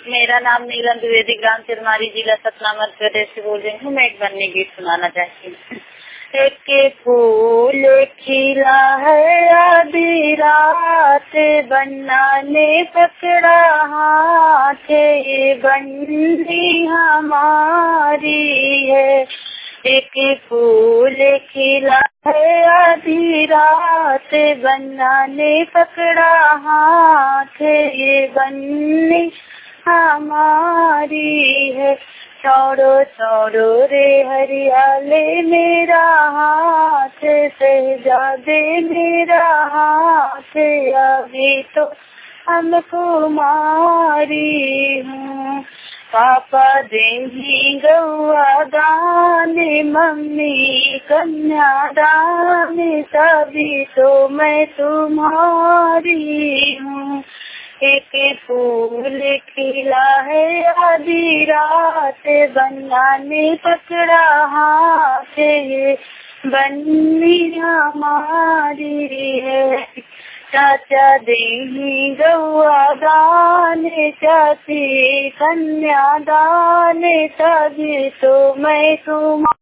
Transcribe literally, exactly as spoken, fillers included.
मेरा नाम नीलम द्विवेदी, ग्राम चिरमारी, जिला सतना, मध्य प्रदेश से बोल रही हूँ। मैं एक बनने गीत सुनाना चाहती हूँ। एक फूल खिला है आधी रात, बन्ना ने पकड़ा हाथ, ये बन्नी हमारी है। एक फूल खिला है आधी रात, बन्ना ने पकड़ा हाथ, ये बन्नी हमारी है। छोड़ो छोड़ो रे हरियाले मेरा हाथ, शहजादे मेरा हाथ, अभी तो हमको मारी हूँ। पापा देंगी गौआ दाने, मम्मी कन्या दाने, तभी तो मैं तुम्हारी हूँ। एक फूल खिला है आधी रात, बन्ना ने पकड़ा हाथ, ये बन्नी हमारी है। चाचा देंगी गौआ दाने, चाची कन्या दाने, तभी तो मैं तुम